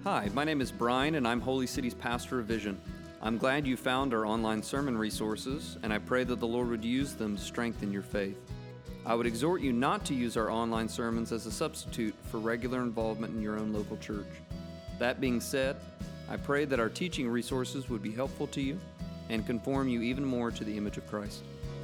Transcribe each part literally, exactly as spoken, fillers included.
Hi, my name is Brian, and I'm Holy City's pastor of Vision. I'm glad you found our online sermon resources, and I pray that the Lord would use them to strengthen your faith. I would exhort you not to use our online sermons as a substitute for regular involvement in your own local church. That being said, I pray that our teaching resources would be helpful to you and conform you even more to the image of Christ.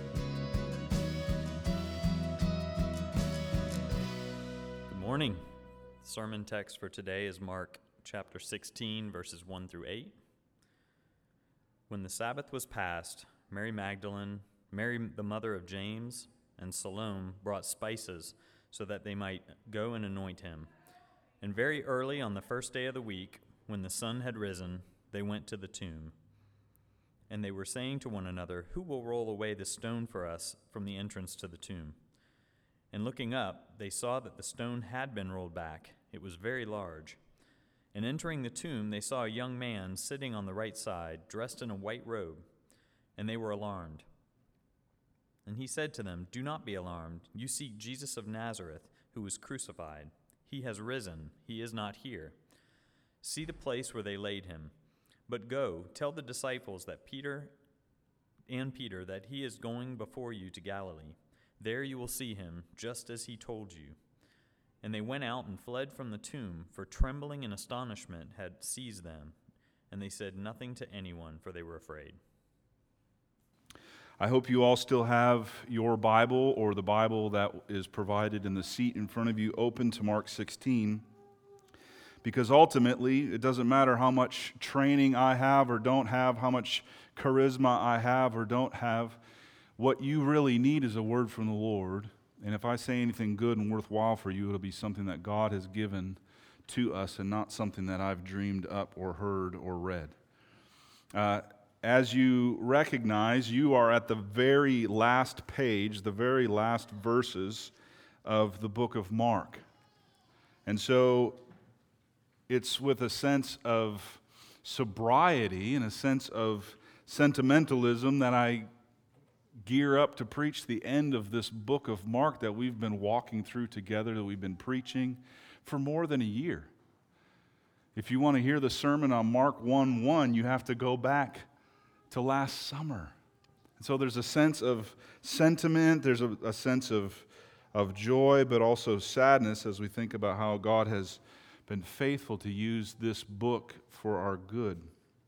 Good morning. The sermon text for today is Mark chapter sixteen, verses one through eight. When the Sabbath was past, Mary Magdalene, Mary the mother of James, and Salome brought spices so that they might go and anoint him. And very early on the first day of the week, when the sun had risen, they went to the tomb. And they were saying to one another, "Who will roll away the stone for us from the entrance to the tomb?" And looking up, they saw that the stone had been rolled back. It was very large. And entering the tomb, they saw a young man sitting on the right side, dressed in a white robe, and they were alarmed. And he said to them, "Do not be alarmed. You seek Jesus of Nazareth, who was crucified. He has risen. He is not here. See the place where they laid him. But go, tell the disciples that Peter and Peter that he is going before you to Galilee. There you will see him, just as he told you." And they went out and fled from the tomb, for trembling and astonishment had seized them. And they said nothing to anyone, for they were afraid. I hope you all still have your Bible or the Bible that is provided in the seat in front of you open to Mark sixteen. Because ultimately, it doesn't matter how much training I have or don't have, how much charisma I have or don't have. What you really need is a word from the Lord. And if I say anything good and worthwhile for you, it'll be something that God has given to us and not something that I've dreamed up or heard or read. Uh, as you recognize, you are at the very last page, the very last verses of the book of Mark. And so it's with a sense of sobriety and a sense of sentimentalism that I gear up to preach the end of this book of Mark that we've been walking through together, that we've been preaching for more than a year. If you want to hear the sermon on Mark one one, you have to go back to last summer. And so there's a sense of sentiment, there's a, a sense of, of joy, but also sadness as we think about how God has been faithful to use this book for our good.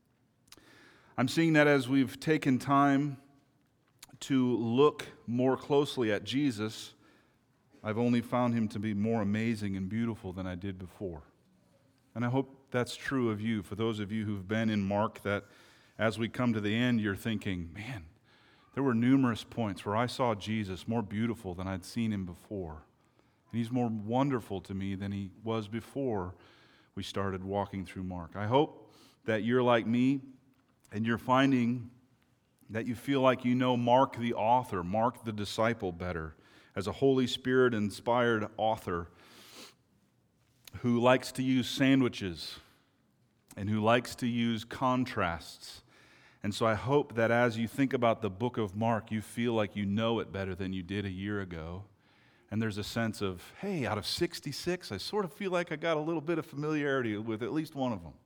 I'm seeing that as we've taken time to look more closely at Jesus, I've only found him to be more amazing and beautiful than I did before. And I hope that's true of you. For those of you who've been in Mark, that as we come to the end, you're thinking, man, there were numerous points where I saw Jesus more beautiful than I'd seen him before. And he's more wonderful to me than he was before we started walking through Mark. I hope that you're like me and you're finding that you feel like you know Mark the author, Mark the disciple better, as a Holy Spirit-inspired author who likes to use sandwiches and who likes to use contrasts. And so I hope that as you think about the book of Mark, you feel like you know it better than you did a year ago. And there's a sense of, hey, out of sixty-six, I sort of feel like I got a little bit of familiarity with at least one of them.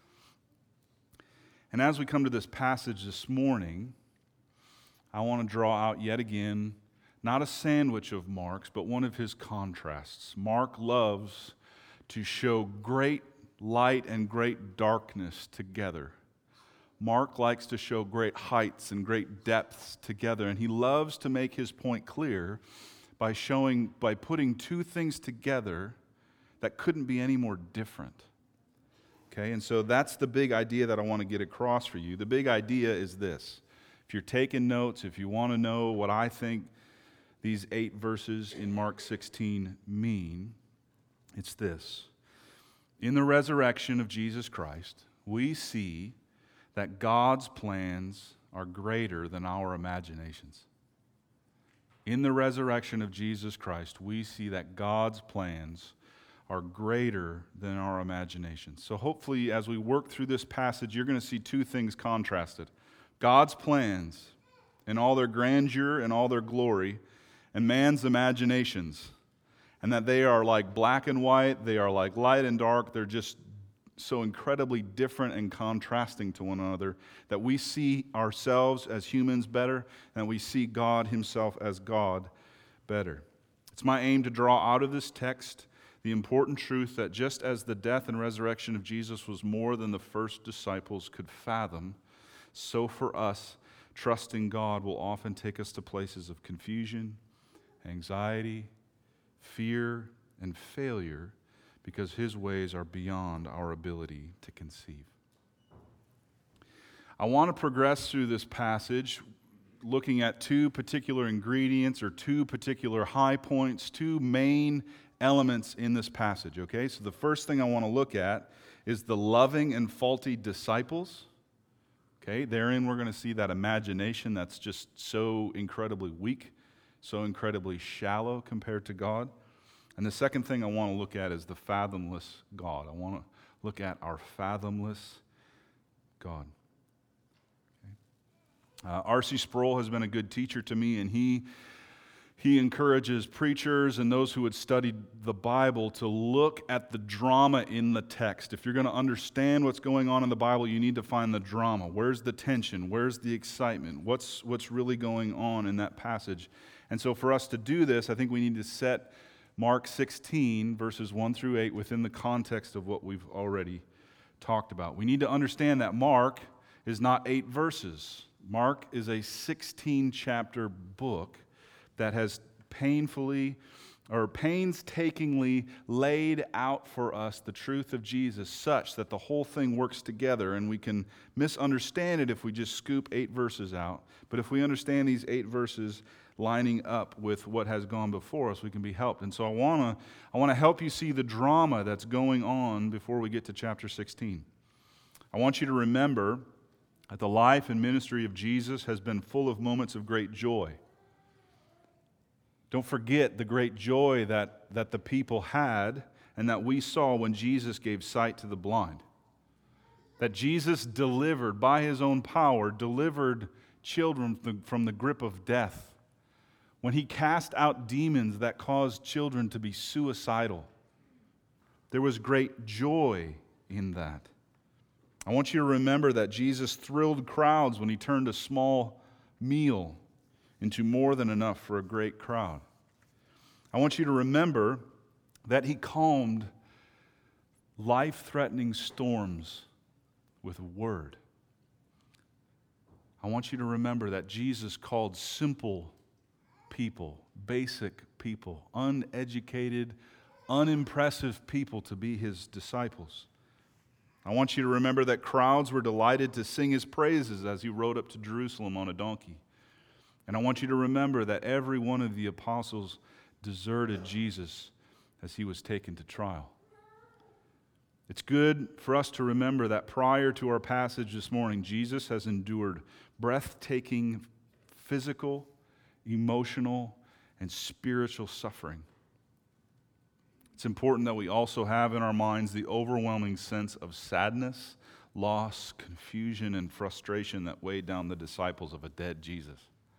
And as we come to this passage this morning, I want to draw out yet again, not a sandwich of Mark's, but one of his contrasts. Mark loves to show great light and great darkness together. Mark likes to show great heights and great depths together, and he loves to make his point clear by showing, by putting two things together that couldn't be any more different. Okay, and so that's the big idea that I want to get across for you. The big idea is this. If you're taking notes, if you want to know what I think these eight verses in Mark sixteen mean, it's this. In the resurrection of Jesus Christ, we see that God's plans are greater than our imaginations. In the resurrection of Jesus Christ, we see that God's plans are greater than our imaginations. So hopefully, as we work through this passage, you're going to see two things contrasted. God's plans in all their grandeur and all their glory, and man's imaginations. And that they are like black and white, they are like light and dark, they're just so incredibly different and contrasting to one another that we see ourselves as humans better and we see God himself as God better. It's my aim to draw out of this text the important truth that just as the death and resurrection of Jesus was more than the first disciples could fathom, so for us, trusting God will often take us to places of confusion, anxiety, fear, and failure because his ways are beyond our ability to conceive. I want to progress through this passage looking at two particular ingredients or two particular high points, two main elements in this passage, okay? So the first thing I want to look at is the loving and faulty disciples. Okay, therein we're going to see that imagination that's just so incredibly weak, so incredibly shallow compared to God. And the second thing I want to look at is the fathomless God. I want to look at our fathomless God. Okay. Uh, R C Sproul has been a good teacher to me, and he He encourages preachers and those who had studied the Bible to look at the drama in the text. If you're going to understand what's going on in the Bible, you need to find the drama. Where's the tension? Where's the excitement? What's, what's really going on in that passage? And so for us to do this, I think we need to set Mark sixteen, verses one through eight, within the context of what we've already talked about. We need to understand that Mark is not eight verses. Mark is a sixteen-chapter book that has painfully or painstakingly laid out for us the truth of Jesus such that the whole thing works together, and we can misunderstand it if we just scoop eight verses out. But if we understand these eight verses lining up with what has gone before us, we can be helped. And so I want to I want to help you see the drama that's going on before we get to chapter sixteen. I want you to remember that the life and ministry of Jesus has been full of moments of great joy. Don't forget the great joy that, that the people had and that we saw when Jesus gave sight to the blind. That Jesus delivered, by his own power, delivered children from the, from the grip of death. When he cast out demons that caused children to be suicidal. There was great joy in that. I want you to remember that Jesus thrilled crowds when he turned a small meal into more than enough for a great crowd. I want you to remember that he calmed life-threatening storms with a word. I want you to remember that Jesus called simple people, basic people, uneducated, unimpressive people to be his disciples. I want you to remember that crowds were delighted to sing his praises as he rode up to Jerusalem on a donkey. And I want you to remember that every one of the apostles deserted Jesus as he was taken to trial. It's good for us to remember that prior to our passage this morning, Jesus has endured breathtaking physical, emotional, and spiritual suffering. It's important that we also have in our minds the overwhelming sense of sadness, loss, confusion, and frustration that weighed down the disciples of a dead Jesus.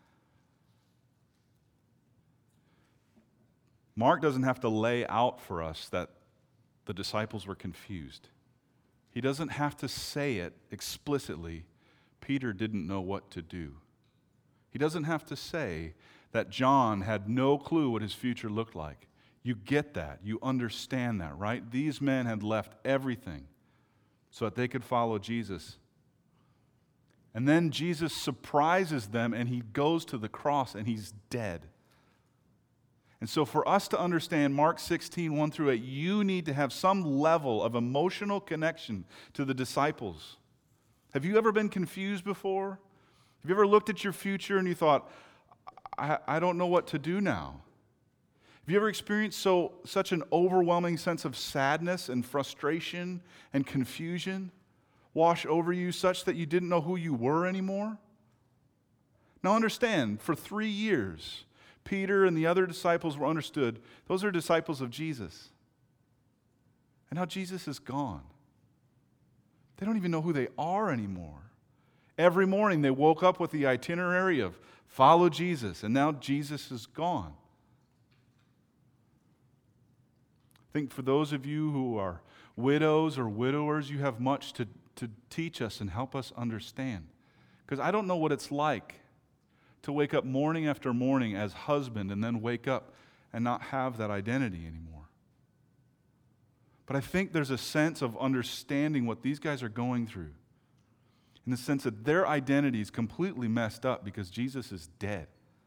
Mark doesn't have to lay out for us that the disciples were confused. He doesn't have to say it explicitly. Peter didn't know what to do. He doesn't have to say that John had no clue what his future looked like. You get that. You understand that, right? These men had left everything so that they could follow Jesus. And then Jesus surprises them and he goes to the cross and he's dead. And so for us to understand Mark sixteen, one through eight, you need to have some level of emotional connection to the disciples. Have you ever been confused before? Have you ever looked at your future and you thought, I, I don't know what to do now? Have you ever experienced so such an overwhelming sense of sadness and frustration and confusion wash over you such that you didn't know who you were anymore? Now understand, for three years, Peter and the other disciples were understood. Those are disciples of Jesus. And now Jesus is gone. They don't even know who they are anymore. Every morning they woke up with the itinerary of follow Jesus, and now Jesus is gone. I think for those of you who are widows or widowers, you have much to, to teach us and help us understand. Because I don't know what it's like to wake up morning after morning as husband and then wake up and not have that identity anymore. But I think there's a sense of understanding what these guys are going through, in the sense that their identity is completely messed up because Jesus is dead.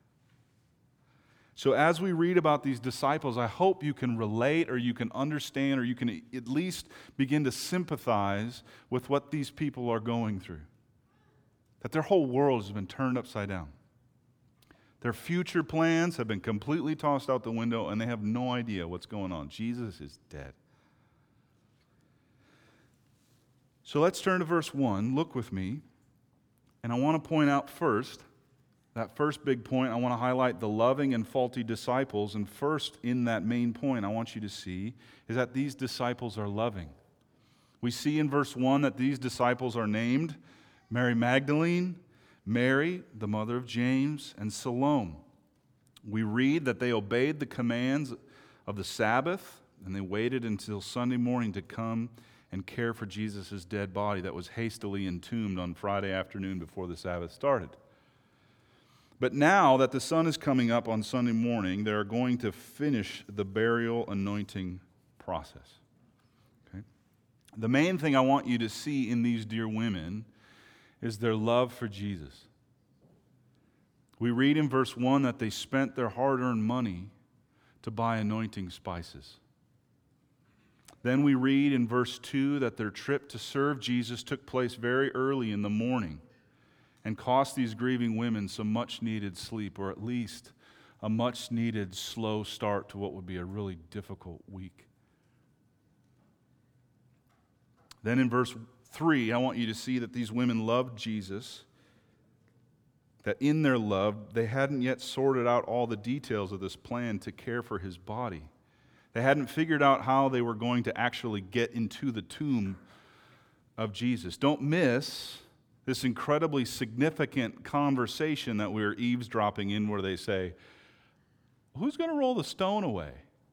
So as we read about these disciples, I hope you can relate or you can understand or you can at least begin to sympathize with what these people are going through. That their whole world has been turned upside down. Their future plans have been completely tossed out the window and they have no idea what's going on. Jesus is dead. So let's turn to verse one. Look with me. And I want to point out first, that first big point, I want to highlight the loving and faulty disciples. And first, in that main point, I want you to see is that these disciples are loving. We see in verse one that these disciples are named Mary Magdalene, Mary, the mother of James, and Salome. We read that they obeyed the commands of the Sabbath, and they waited until Sunday morning to come and care for Jesus' dead body that was hastily entombed on Friday afternoon before the Sabbath started. But now that the sun is coming up on Sunday morning, they are going to finish the burial anointing process. Okay? The main thing I want you to see in these dear women is their love for Jesus. We read in verse one that they spent their hard-earned money to buy anointing spices. Then we read in verse two that their trip to serve Jesus took place very early in the morning and cost these grieving women some much-needed sleep, or at least a much-needed slow start to what would be a really difficult week. Then in verse three, I want you to see that these women loved Jesus, that in their love, they hadn't yet sorted out all the details of this plan to care for his body. They hadn't figured out how they were going to actually get into the tomb of Jesus. Don't miss this incredibly significant conversation that we're eavesdropping in where they say, who's going to roll the stone away?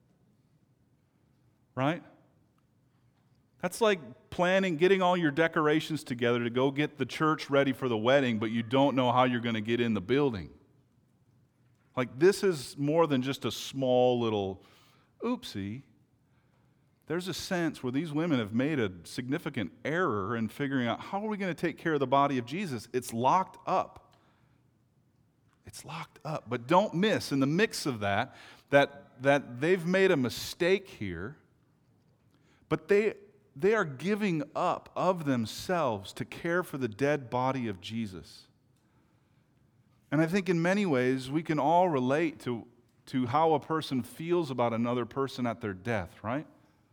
Right? That's like planning, getting all your decorations together to go get the church ready for the wedding, but you don't know how you're going to get in the building. Like, this is more than just a small little oopsie. There's a sense where these women have made a significant error in figuring out how are we going to take care of the body of Jesus. It's locked up. It's locked up. But don't miss in the mix of that, that, that they've made a mistake here, but they, they are giving up of themselves to care for the dead body of Jesus. And I think in many ways we can all relate to to how a person feels about another person at their death, right?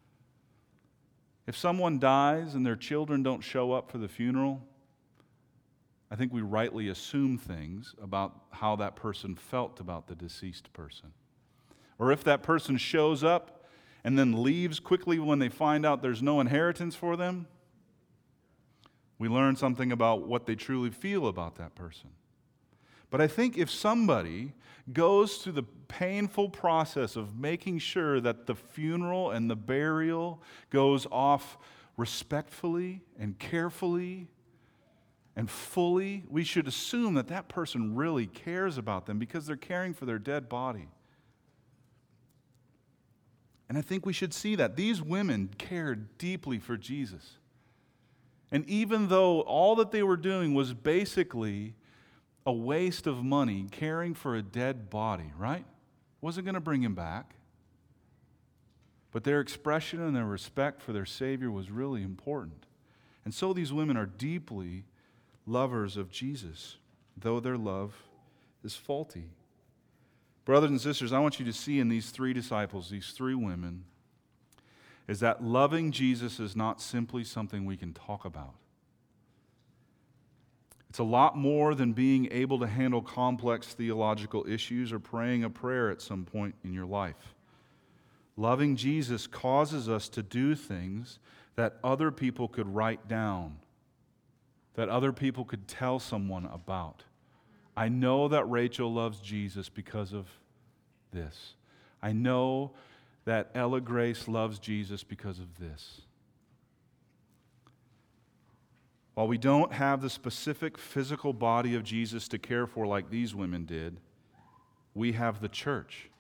If someone dies and their children don't show up for the funeral, I think we rightly assume things about how that person felt about the deceased person. Or if that person shows up and then leaves quickly when they find out there's no inheritance for them, we learn something about what they truly feel about that person. But I think if somebody goes through the painful process of making sure that the funeral and the burial goes off respectfully and carefully and fully, we should assume that that person really cares about them because they're caring for their dead body. And I think we should see that. These women cared deeply for Jesus. And even though all that they were doing was basically a waste of money, caring for a dead body, right? Wasn't going to bring him back. But their expression and their respect for their Savior was really important. And so these women are deeply lovers of Jesus, though their love is faulty. Brothers and sisters, I want you to see in these three disciples, these three women, is that loving Jesus is not simply something we can talk about. It's a lot more than being able to handle complex theological issues or praying a prayer at some point in your life. Loving Jesus causes us to do things that other people could write down, that other people could tell someone about. I know that Rachel loves Jesus because of this. I know that Ella Grace loves Jesus because of this. While we don't have the specific physical body of Jesus to care for like these women did, we have the church.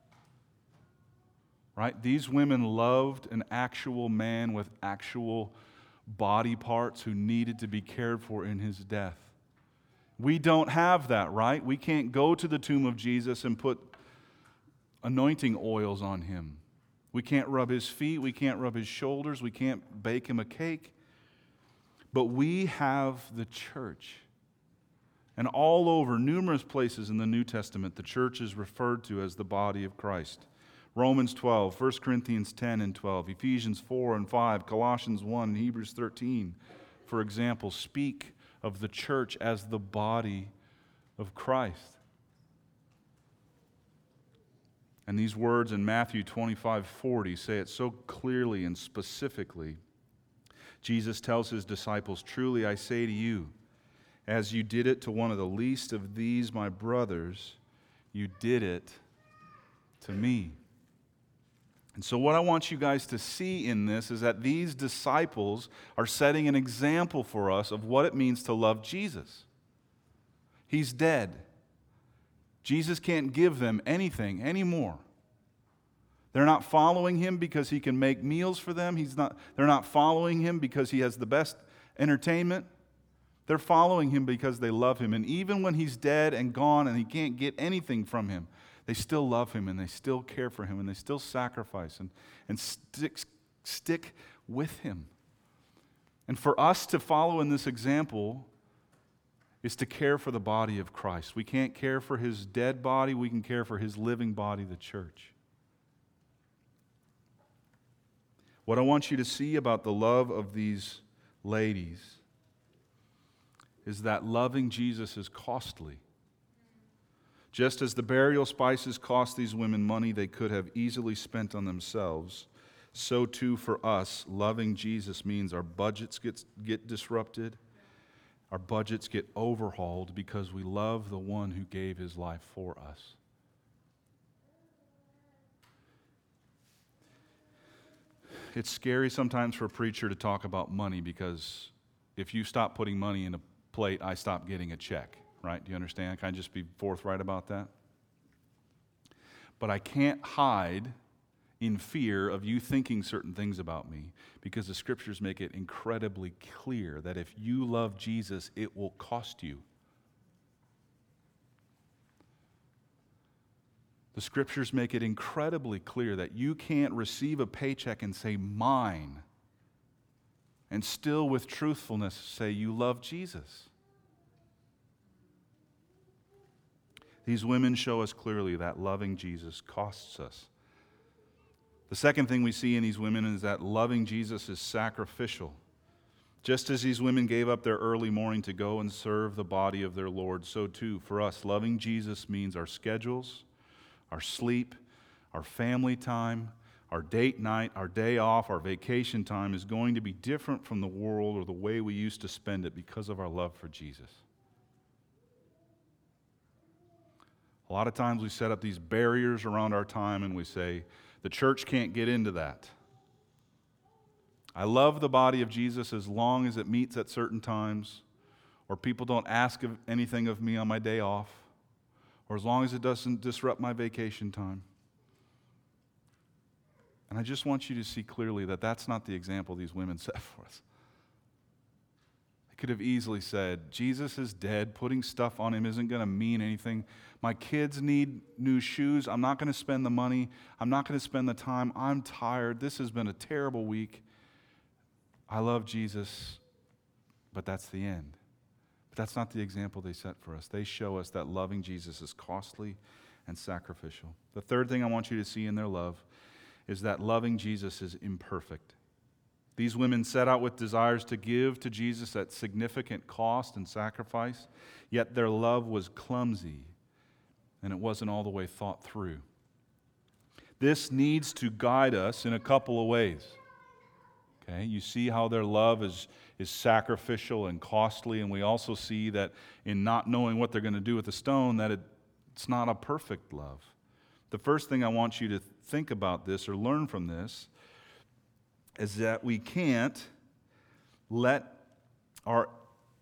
Right? These women loved an actual man with actual body parts who needed to be cared for in his death. We don't have that, right? We can't go to the tomb of Jesus and put anointing oils on him. We can't rub his feet. We can't rub his shoulders. We can't bake him a cake. But we have the church. And all over, numerous places in the New Testament, the church is referred to as the body of Christ. Romans twelve, First Corinthians ten and twelve, Ephesians four and five, Colossians one, and Hebrews thirteen, for example, speak of the church as the body of Christ. And these words in Matthew twenty-five forty say it so clearly and specifically. Jesus tells his disciples, "Truly I say to you, as you did it to one of the least of these my brothers, you did it to me." And so what I want you guys to see in this is that these disciples are setting an example for us of what it means to love Jesus. He's dead. Jesus can't give them anything anymore. They're not following him because he can make meals for them. He's not, they're not following him because he has the best entertainment. They're following him because they love him. And even when he's dead and gone and he can't get anything from him, they still love him and they still care for him and they still sacrifice and, and stick, stick with him. And for us to follow in this example is to care for the body of Christ. We can't care for his dead body. We can care for his living body, the church. What I want you to see about the love of these ladies is that loving Jesus is costly. Just as the burial spices cost these women money they could have easily spent on themselves, so too for us, loving Jesus means our budgets get, get disrupted, our budgets get overhauled because we love the one who gave his life for us. It's scary sometimes for a preacher to talk about money because if you stop putting money in a plate, I stop getting a check, right? Do you understand? Can I just be forthright about that? But I can't hide in fear of you thinking certain things about me because the scriptures make it incredibly clear that if you love Jesus, it will cost you. The scriptures make it incredibly clear that you can't receive a paycheck and say, mine, and still with truthfulness say you love Jesus. These women show us clearly that loving Jesus costs us. The second thing we see in these women is that loving Jesus is sacrificial. Just as these women gave up their early morning to go and serve the body of their Lord, so too for us, loving Jesus means our schedules, our sleep, our family time, our date night, our day off, our vacation time is going to be different from the world or the way we used to spend it because of our love for Jesus. A lot of times we set up these barriers around our time and we say, the church can't get into that. I love the body of Jesus as long as it meets at certain times, or people don't ask of anything of me on my day off, or as long as it doesn't disrupt my vacation time. And I just want you to see clearly that that's not the example these women set for us. They could have easily said, Jesus is dead, putting stuff on him isn't going to mean anything. My kids need new shoes. I'm not going to spend the money. I'm not going to spend the time. I'm tired. This has been a terrible week. I love Jesus, but that's the end. But that's not the example they set for us. They show us that loving Jesus is costly and sacrificial. The third thing I want you to see in their love is that loving Jesus is imperfect. These women set out with desires to give to Jesus at significant cost and sacrifice, yet their love was clumsy and it wasn't all the way thought through. This needs to guide us in a couple of ways. Okay, you see how their love is, is sacrificial and costly, and we also see that in not knowing what they're going to do with the stone, that it, it's not a perfect love. The first thing I want you to think about this or learn from this is that we can't let our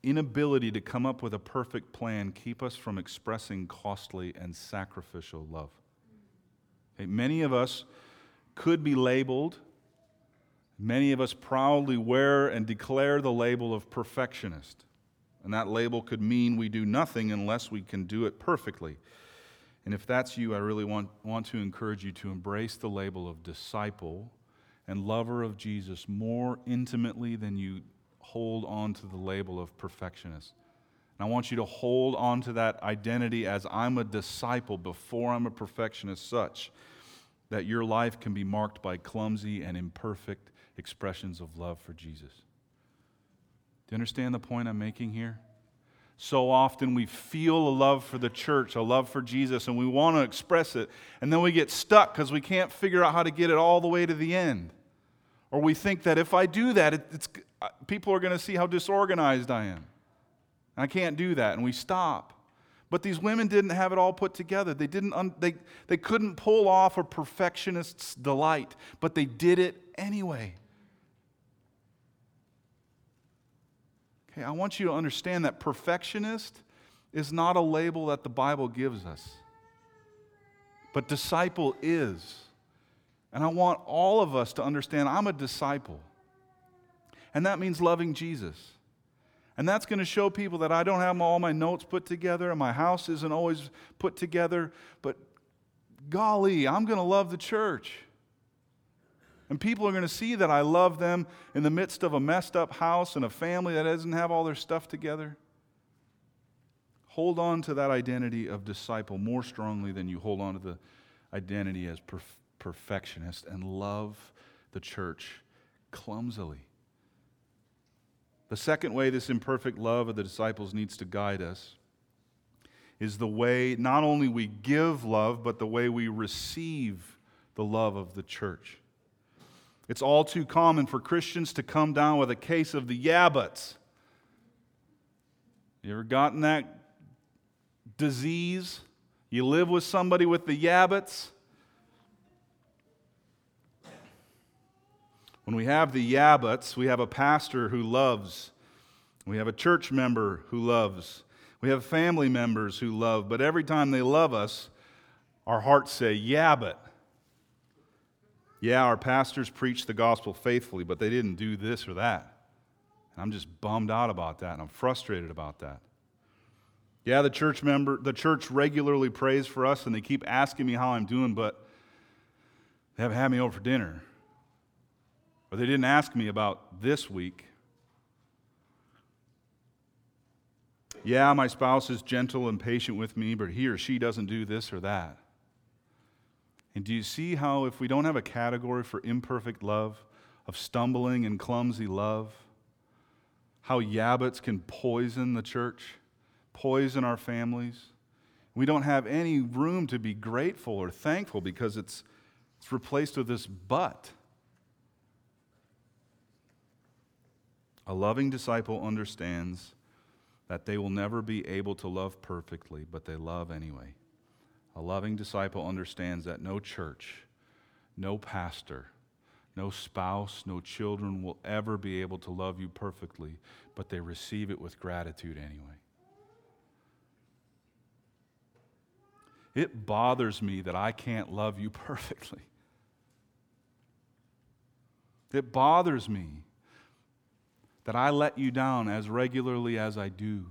inability to come up with a perfect plan keep us from expressing costly and sacrificial love. Okay, many of us could be labeled, many of us proudly wear and declare the label of perfectionist. And that label could mean we do nothing unless we can do it perfectly. And if that's you, I really want, want to encourage you to embrace the label of disciple and lover of Jesus more intimately than you hold on to the label of perfectionist. And I want you to hold on to that identity as I'm a disciple before I'm a perfectionist, such that your life can be marked by clumsy and imperfect expressions of love for Jesus. Do you understand the point I'm making here? So often we feel a love for the church, a love for Jesus, and we want to express it, and then we get stuck because we can't figure out how to get it all the way to the end. Or we think that if I do that, it, it's, people are going to see how disorganized I am. I can't do that, and we stop. But these women didn't have it all put together. They didn't. Un- they, they couldn't pull off a perfectionist's delight, but they did it anyway. Okay, I want you to understand that perfectionist is not a label that the Bible gives us, but disciple is. And I want all of us to understand I'm a disciple. And that means loving Jesus. And that's going to show people that I don't have all my notes put together and my house isn't always put together, but golly, I'm going to love the church. And people are going to see that I love them in the midst of a messed up house and a family that doesn't have all their stuff together. Hold on to that identity of disciple more strongly than you hold on to the identity as perf- perfectionist, and love the church clumsily. The second way this imperfect love of the disciples needs to guide us is the way not only we give love, but the way we receive the love of the church. It's all too common for Christians to come down with a case of the yeah buts. You ever gotten that disease? You live with somebody with the yeah buts? When we have the yeah buts, we have a pastor who loves. We have a church member who loves. We have family members who love. But every time they love us, our hearts say, yeah, but. Yeah, our pastors preach the gospel faithfully, but they didn't do this or that. And I'm just bummed out about that, and I'm frustrated about that. Yeah, the church member, the church regularly prays for us, and they keep asking me how I'm doing, but they haven't had me over for dinner. Or they didn't ask me about this week. Yeah, my spouse is gentle and patient with me, but he or she doesn't do this or that. And do you see how if we don't have a category for imperfect love, of stumbling and clumsy love, how yabbits can poison the church, poison our families? We don't have any room to be grateful or thankful because it's, it's replaced with this but. A loving disciple understands that they will never be able to love perfectly, but they love anyway. A loving disciple understands that no church, no pastor, no spouse, no children will ever be able to love you perfectly, but they receive it with gratitude anyway. It bothers me that I can't love you perfectly. It bothers me that I let you down as regularly as I do.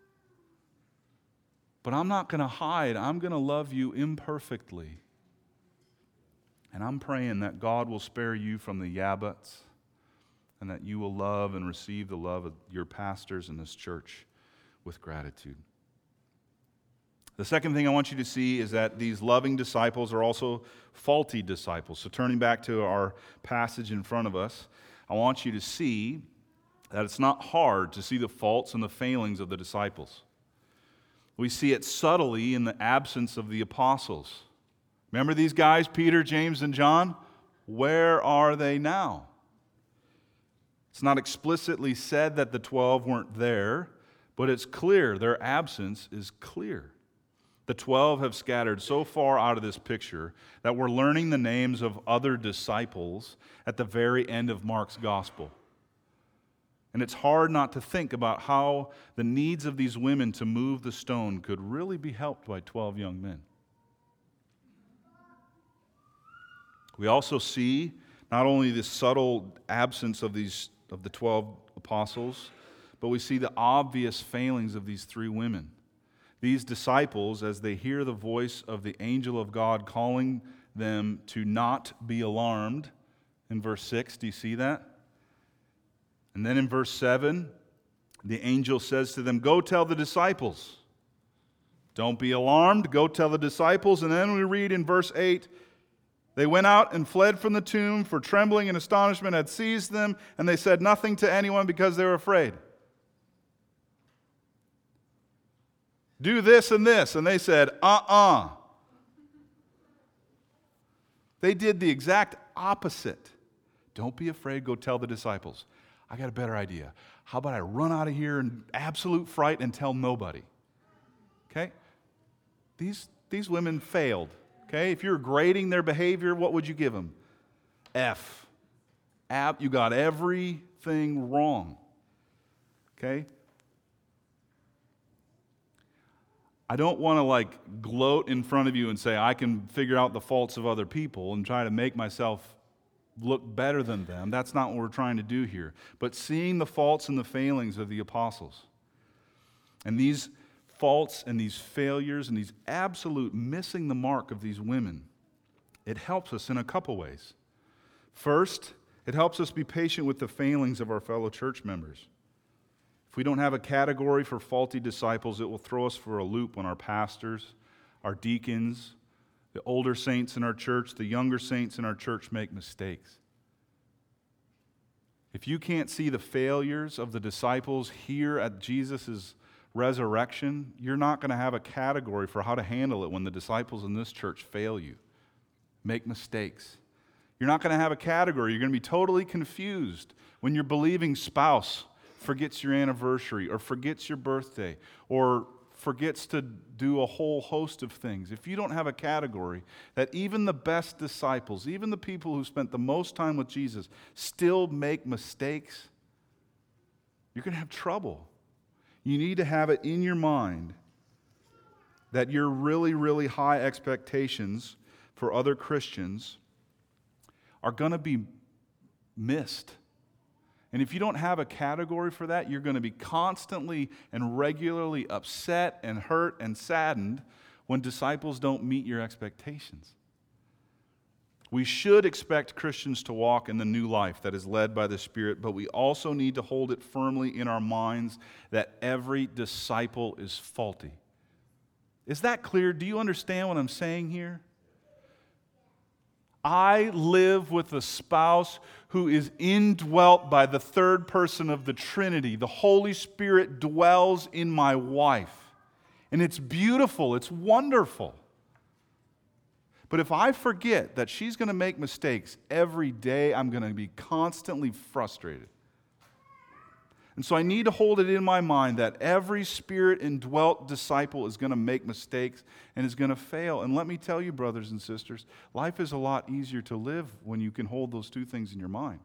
But I'm not going to hide. I'm going to love you imperfectly. And I'm praying that God will spare you from the yeah buts and that you will love and receive the love of your pastors in this church with gratitude. The second thing I want you to see is that these loving disciples are also faulty disciples. So turning back to our passage in front of us, I want you to see that it's not hard to see the faults and the failings of the disciples. We see it subtly in the absence of the apostles. Remember these guys, Peter, James, and John? Where are they now? It's not explicitly said that the twelve weren't there, but it's clear. Their absence is clear. The twelve have scattered so far out of this picture that we're learning the names of other disciples at the very end of Mark's gospel. And it's hard not to think about how the needs of these women to move the stone could really be helped by twelve young men. We also see not only the subtle absence of these of the twelve apostles, but we see the obvious failings of these three women. These disciples, as they hear the voice of the angel of God calling them to not be alarmed, in verse six, do you see that? And then in verse seven, the angel says to them, "Go tell the disciples." Don't be alarmed, go tell the disciples. And then we read in verse eight, they went out and fled from the tomb, for trembling and astonishment had seized them, and they said nothing to anyone because they were afraid. Do this and this. And they said, uh-uh. They did the exact opposite. Don't be afraid, go tell the disciples. I got a better idea. How about I run out of here in absolute fright and tell nobody? Okay? These, these women failed. Okay? If you're grading their behavior, what would you give them? F. Ab, you got everything wrong. Okay? I don't want to like gloat in front of you and say I can figure out the faults of other people and try to make myself look better than them. That's not what we're trying to do here. But seeing the faults and the failings of the apostles. And these faults and these failures and these absolute missing the mark of these women, it helps us in a couple ways. First, it helps us be patient with the failings of our fellow church members. If we don't have a category for faulty disciples, it will throw us for a loop when our pastors, our deacons, the older saints in our church, the younger saints in our church make mistakes. If you can't see the failures of the disciples here at Jesus' resurrection, you're not going to have a category for how to handle it when the disciples in this church fail you, make mistakes. You're not going to have a category. You're going to be totally confused when your believing spouse forgets your anniversary or forgets your birthday or forgets to do a whole host of things. If you don't have a category that even the best disciples, even the people who spent the most time with Jesus, still make mistakes, you're going to have trouble. You need to have it in your mind that your really, really high expectations for other Christians are going to be missed. And if you don't have a category for that, you're going to be constantly and regularly upset and hurt and saddened when disciples don't meet your expectations. We should expect Christians to walk in the new life that is led by the Spirit, but we also need to hold it firmly in our minds that every disciple is faulty. Is that clear? Do you understand what I'm saying here? I live with a spouse who is indwelt by the third person of the Trinity. The Holy Spirit dwells in my wife. And it's beautiful, it's wonderful. But if I forget that she's going to make mistakes every day, I'm going to be constantly frustrated. And so I need to hold it in my mind that every Spirit-indwelt disciple is going to make mistakes and is going to fail. And let me tell you, brothers and sisters, life is a lot easier to live when you can hold those two things in your mind.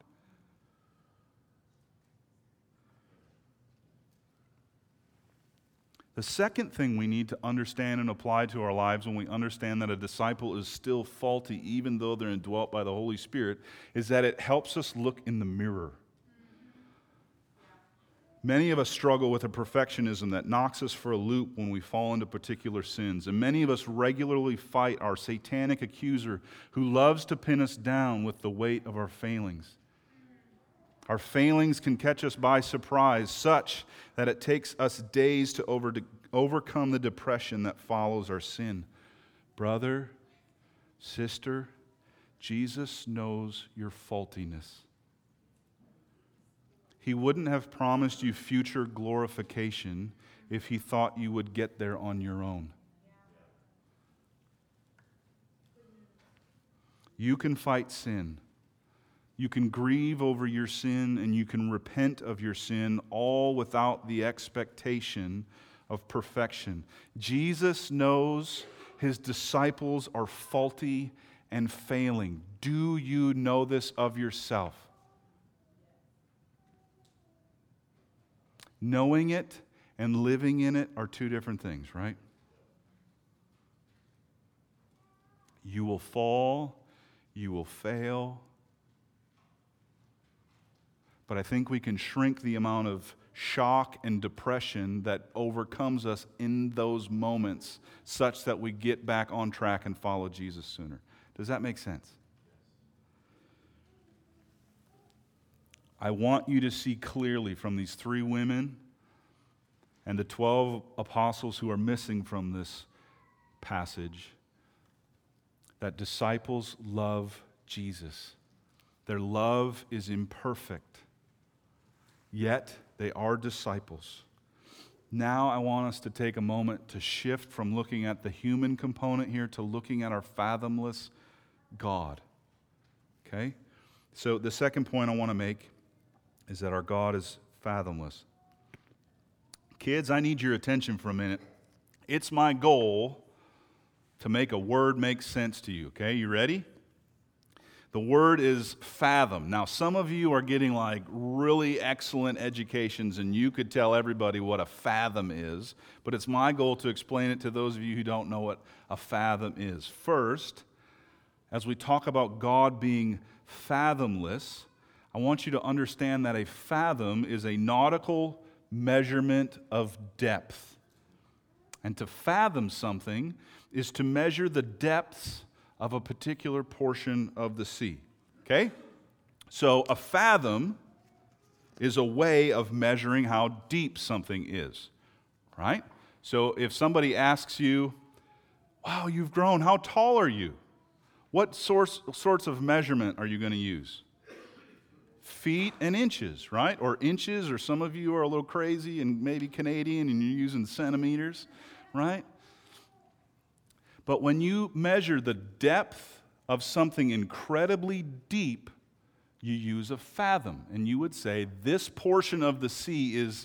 The second thing we need to understand and apply to our lives when we understand that a disciple is still faulty, even though they're indwelt by the Holy Spirit, is that it helps us look in the mirror. Many of us struggle with a perfectionism that knocks us for a loop when we fall into particular sins. And many of us regularly fight our satanic accuser who loves to pin us down with the weight of our failings. Our failings can catch us by surprise, such that it takes us days to over, overcome the depression that follows our sin. Brother, sister, Jesus knows your faultiness. He wouldn't have promised you future glorification if he thought you would get there on your own. You can fight sin. You can grieve over your sin and you can repent of your sin, all without the expectation of perfection. Jesus knows his disciples are faulty and failing. Do you know this of yourself? Knowing it and living in it are two different things, right? You will fall, you will fail, but I think we can shrink the amount of shock and depression that overcomes us in those moments such that we get back on track and follow Jesus sooner. Does that make sense? I want you to see clearly from these three women and the twelve apostles who are missing from this passage that disciples love Jesus. Their love is imperfect, yet they are disciples. Now I want us to take a moment to shift from looking at the human component here to looking at our fathomless God. Okay? So the second point I want to make is that our God is fathomless. Kids, I need your attention for a minute. It's my goal to make a word make sense to you, okay? You ready? The word is fathom. Now, some of you are getting like really excellent educations, and you could tell everybody what a fathom is, but it's my goal to explain it to those of you who don't know what a fathom is. First, as we talk about God being fathomless, I want you to understand that a fathom is a nautical measurement of depth. And to fathom something is to measure the depths of a particular portion of the sea. Okay? So a fathom is a way of measuring how deep something is. Right? So if somebody asks you, wow, you've grown, how tall are you? What source, sorts of measurement are you going to use? Feet and inches, right? Or inches, or some of you are a little crazy and maybe Canadian and you're using centimeters, right? But when you measure the depth of something incredibly deep, you use a fathom. And you would say, this portion of the sea is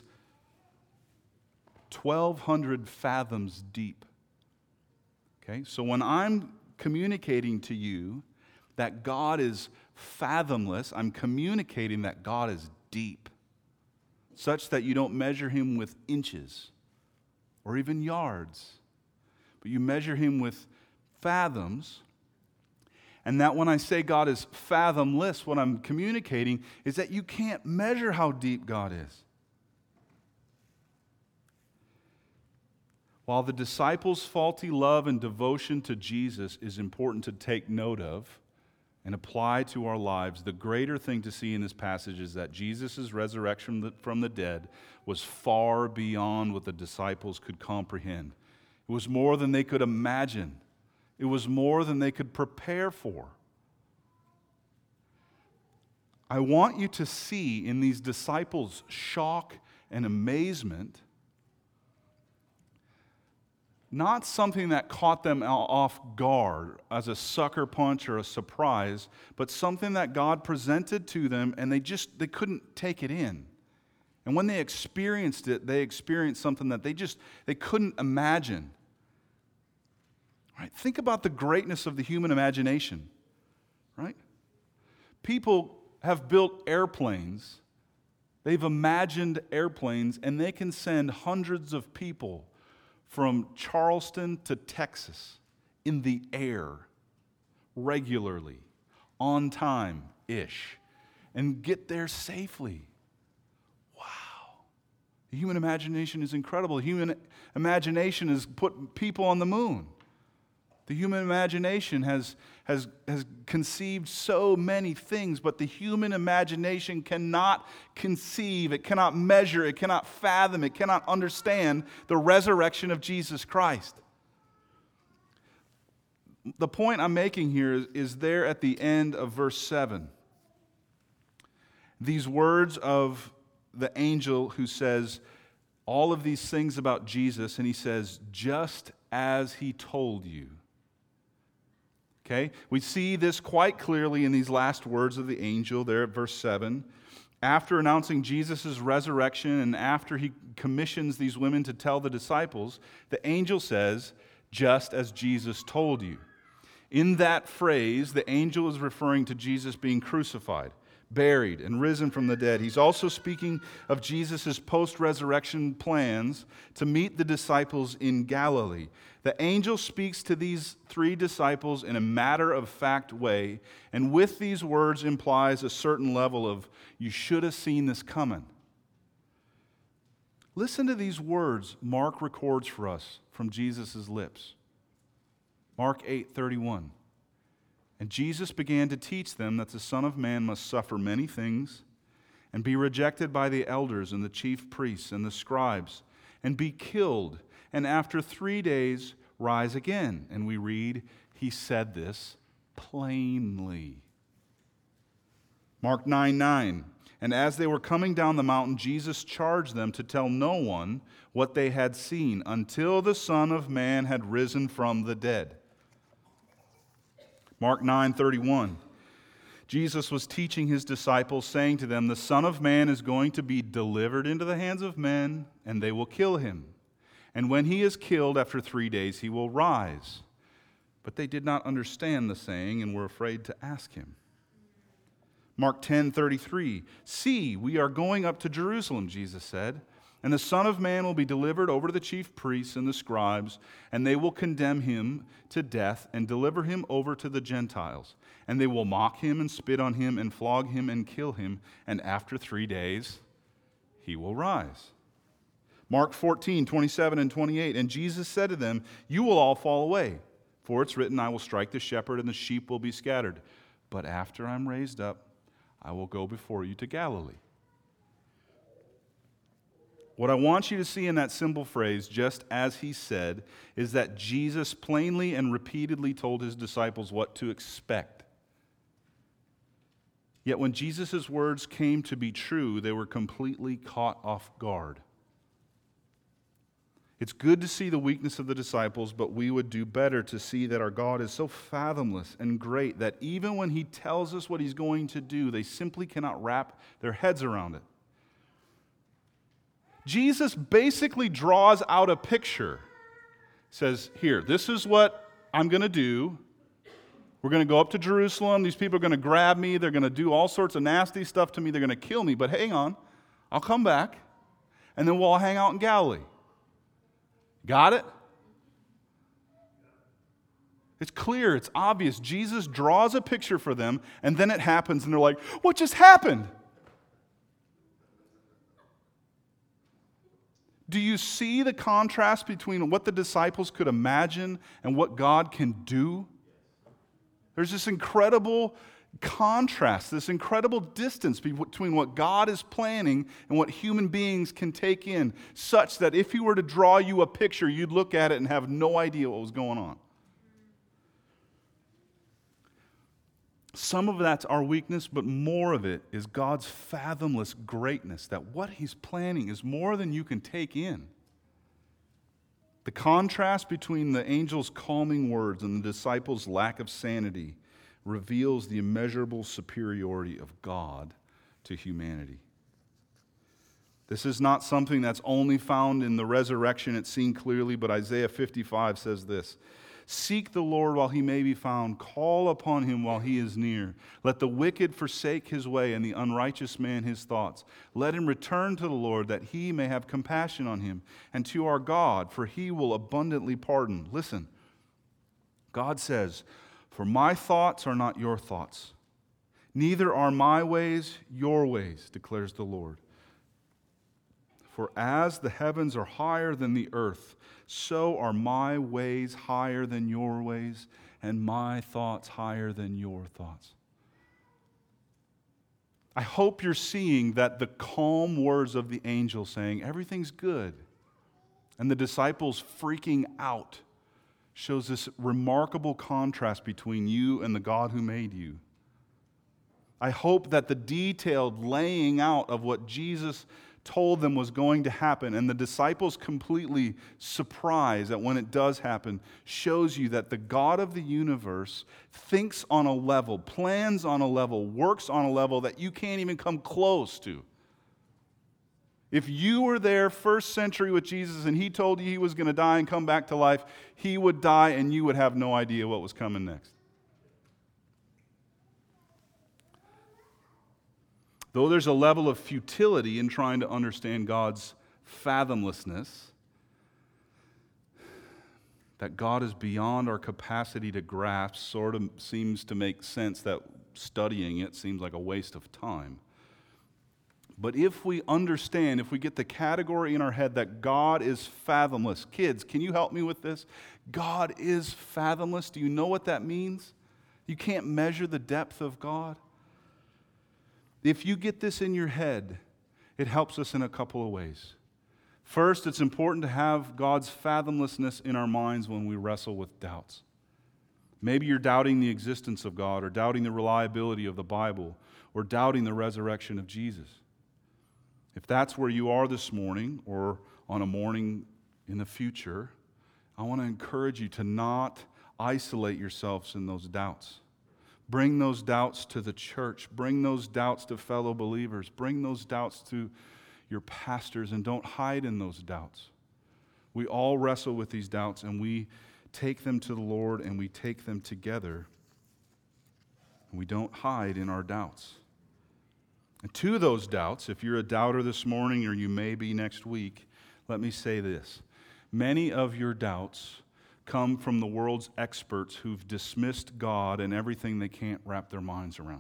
twelve hundred fathoms deep. Okay? So when I'm communicating to you that God is fathomless, I'm communicating that God is deep, such that you don't measure him with inches or even yards, but you measure him with fathoms. And that when I say God is fathomless, what I'm communicating is that you can't measure how deep God is. While the disciples' faulty love and devotion to Jesus is important to take note of and apply to our lives, the greater thing to see in this passage is that Jesus' resurrection from the dead was far beyond what the disciples could comprehend. It was more than they could imagine. It was more than they could prepare for. I want you to see in these disciples' shock and amazement not something that caught them off guard as a sucker punch or a surprise, but something that God presented to them and they just they couldn't take it in. And when they experienced it, they experienced something that they just they couldn't imagine. Right? Think about the greatness of the human imagination. Right? People have built airplanes. They've imagined airplanes, and they can send hundreds of people from Charleston to Texas in the air regularly, on time-ish, and get there safely. Wow. The human imagination is incredible. The human imagination has put people on the moon. The human imagination has, has, has conceived so many things, but the human imagination cannot conceive, it cannot measure, it cannot fathom, it cannot understand the resurrection of Jesus Christ. The point I'm making here is, is there at the end of verse seven. These words of the angel who says all of these things about Jesus, and he says, just as he told you. Okay? We see this quite clearly in these last words of the angel there at verse seven. After announcing Jesus' resurrection and after he commissions these women to tell the disciples, the angel says, just as Jesus told you. In that phrase, the angel is referring to Jesus being crucified. buried, and risen from the dead. He's also speaking of Jesus' post-resurrection plans to meet the disciples in Galilee. The angel speaks to these three disciples in a matter-of-fact way, and with these words implies a certain level of, you should have seen this coming. Listen to these words Mark records for us from Jesus' lips. Mark eight thirty-one. And Jesus began to teach them that the Son of Man must suffer many things and be rejected by the elders and the chief priests and the scribes and be killed, and after three days rise again. And we read, he said this plainly. Mark nine nine. And as they were coming down the mountain, Jesus charged them to tell no one what they had seen until the Son of Man had risen from the dead. Mark nine thirty-one. Jesus was teaching his disciples, saying to them, the Son of Man is going to be delivered into the hands of men, and they will kill him. And when he is killed, after three days, he will rise. But they did not understand the saying and were afraid to ask him. Mark ten thirty-three. See, we are going up to Jerusalem, Jesus said, and the Son of Man will be delivered over to the chief priests and the scribes, and they will condemn him to death and deliver him over to the Gentiles. And they will mock him and spit on him and flog him and kill him, and after three days he will rise. Mark fourteen twenty-seven and twenty-eight. And Jesus said to them, you will all fall away, for it's written, I will strike the shepherd and the sheep will be scattered. But after I'm raised up, I will go before you to Galilee. What I want you to see in that simple phrase, just as he said, is that Jesus plainly and repeatedly told his disciples what to expect. Yet when Jesus' words came to be true, they were completely caught off guard. It's good to see the weakness of the disciples, but we would do better to see that our God is so fathomless and great that even when he tells us what he's going to do, they simply cannot wrap their heads around it. Jesus basically draws out a picture. Says, here, this is what I'm going to do. We're going to go up to Jerusalem. These people are going to grab me. They're going to do all sorts of nasty stuff to me. They're going to kill me. But hang on. I'll come back. And then we'll all hang out in Galilee. Got it? It's clear. It's obvious. Jesus draws a picture for them, and then it happens, and they're like, what just happened? Do you see the contrast between what the disciples could imagine and what God can do? There's this incredible contrast, this incredible distance between what God is planning and what human beings can take in, such that if he were to draw you a picture, you'd look at it and have no idea what was going on. Some of that's our weakness, but more of it is God's fathomless greatness, that what he's planning is more than you can take in. The contrast between the angel's calming words and the disciples' lack of sanity reveals the immeasurable superiority of God to humanity. This is not something that's only found in the resurrection. It's seen clearly, but Isaiah fifty-five says this, seek the Lord while he may be found. Call upon him while he is near. Let the wicked forsake his way and the unrighteous man his thoughts. Let him return to the Lord that he may have compassion on him, and to our God, for he will abundantly pardon. Listen, God says, for my thoughts are not your thoughts, neither are my ways your ways, declares the Lord. For as the heavens are higher than the earth, so are my ways higher than your ways, and my thoughts higher than your thoughts. I hope you're seeing that the calm words of the angel saying, everything's good, and the disciples freaking out shows this remarkable contrast between you and the God who made you. I hope that the detailed laying out of what Jesus told them was going to happen, and the disciples completely surprised that when it does happen, shows you that the God of the universe thinks on a level, plans on a level, works on a level that you can't even come close to. If you were there first century with Jesus and he told you he was going to die and come back to life, he would die and you would have no idea what was coming next. Though there's a level of futility in trying to understand God's fathomlessness, that God is beyond our capacity to grasp, sort of seems to make sense that studying it seems like a waste of time. But if we understand, if we get the category in our head that God is fathomless, kids, can you help me with this? God is fathomless. Do you know what that means? You can't measure the depth of God. If you get this in your head, it helps us in a couple of ways. First, it's important to have God's fathomlessness in our minds when we wrestle with doubts. Maybe you're doubting the existence of God, or doubting the reliability of the Bible, or doubting the resurrection of Jesus. If that's where you are this morning, or on a morning in the future, I want to encourage you to not isolate yourselves in those doubts. Bring those doubts to the church. Bring those doubts to fellow believers. Bring those doubts to your pastors, and don't hide in those doubts. We all wrestle with these doubts, and we take them to the Lord, and we take them together. We don't hide in our doubts. And to those doubts, if you're a doubter this morning, or you may be next week, let me say this. Many of your doubts come from the world's experts who've dismissed God and everything they can't wrap their minds around.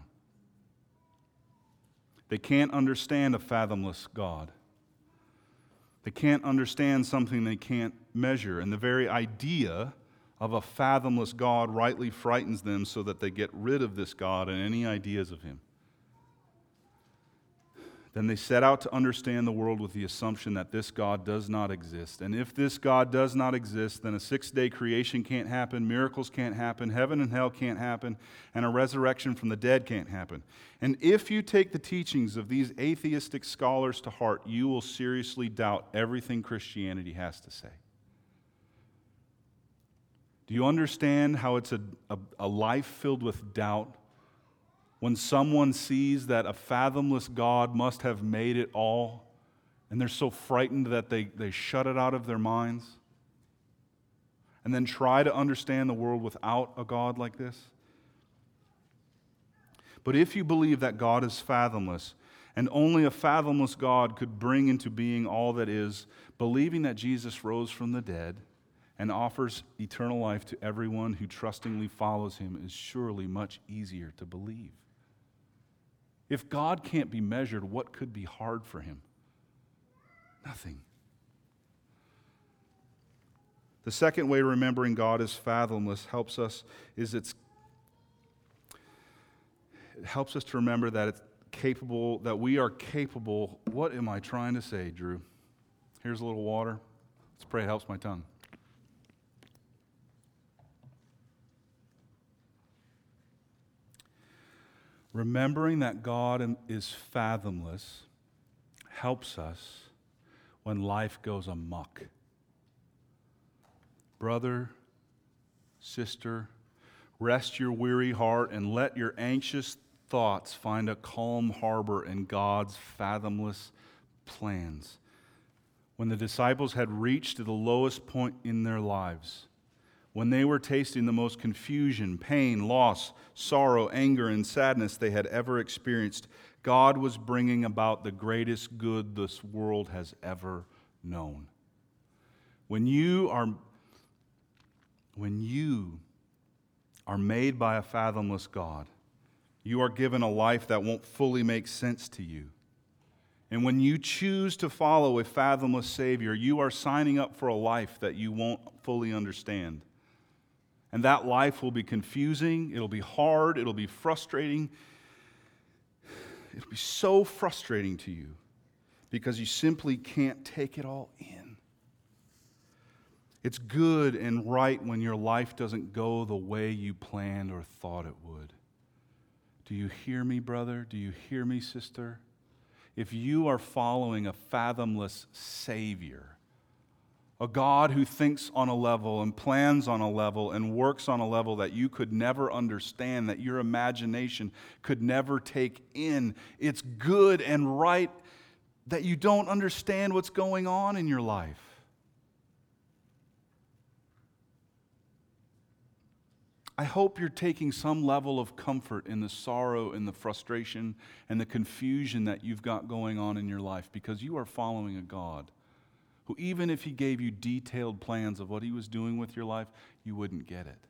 They can't understand a fathomless God. They can't understand something they can't measure. And the very idea of a fathomless God rightly frightens them, so that they get rid of this God and any ideas of him. Then they set out to understand the world with the assumption that this God does not exist. And if this God does not exist, then a six-day creation can't happen, miracles can't happen, heaven and hell can't happen, and a resurrection from the dead can't happen. And if you take the teachings of these atheistic scholars to heart, you will seriously doubt everything Christianity has to say. Do you understand how it's a, a, a life filled with doubt? When someone sees that a fathomless God must have made it all, and they're so frightened that they, they shut it out of their minds, and then try to understand the world without a God like this? But if you believe that God is fathomless, and only a fathomless God could bring into being all that is, believing that Jesus rose from the dead and offers eternal life to everyone who trustingly follows him is surely much easier to believe. If God can't be measured, what could be hard for him? Nothing. The second way remembering God is fathomless helps us is it's it helps us to remember that it's capable, that we are capable. What am I trying to say, Drew? Here's a little water. Let's pray it helps my tongue. Remembering that God is fathomless helps us when life goes amok. Brother, sister, rest your weary heart and let your anxious thoughts find a calm harbor in God's fathomless plans. When the disciples had reached the lowest point in their lives, when they were tasting the most confusion, pain, loss, sorrow, anger, and sadness they had ever experienced, God was bringing about the greatest good this world has ever known. When you are, when you are made by a fathomless God, you are given a life that won't fully make sense to you. And when you choose to follow a fathomless Savior, you are signing up for a life that you won't fully understand. And that life will be confusing, it'll be hard, it'll be frustrating. It'll be so frustrating to you because you simply can't take it all in. It's good and right when your life doesn't go the way you planned or thought it would. Do you hear me, brother? Do you hear me, sister? If you are following a fathomless Savior, a God who thinks on a level and plans on a level and works on a level that you could never understand, that your imagination could never take in, it's good and right that you don't understand what's going on in your life. I hope you're taking some level of comfort in the sorrow and the frustration and the confusion that you've got going on in your life, because you are following a God who, even if he gave you detailed plans of what he was doing with your life, you wouldn't get it.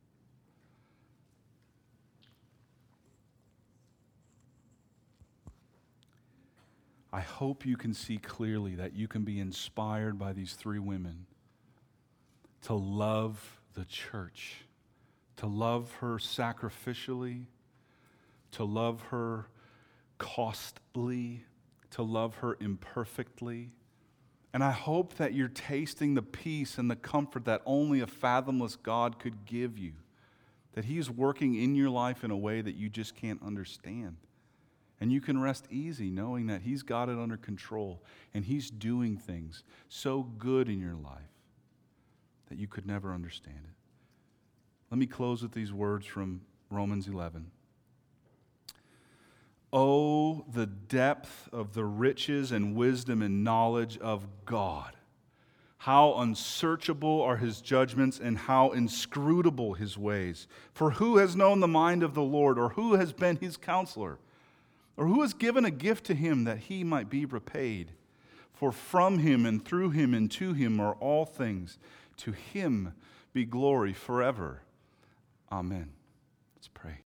I hope you can see clearly that you can be inspired by these three women to love the church, to love her sacrificially, to love her costly, to love her imperfectly. And I hope that you're tasting the peace and the comfort that only a fathomless God could give you, that he's working in your life in a way that you just can't understand. And you can rest easy knowing that he's got it under control and he's doing things so good in your life that you could never understand it. Let me close with these words from Romans eleven. Oh, the depth of the riches and wisdom and knowledge of God. How unsearchable are his judgments and how inscrutable his ways. For who has known the mind of the Lord, or who has been his counselor? Or who has given a gift to him that he might be repaid? For from him and through him and to him are all things. To him be glory forever. Amen. Let's pray.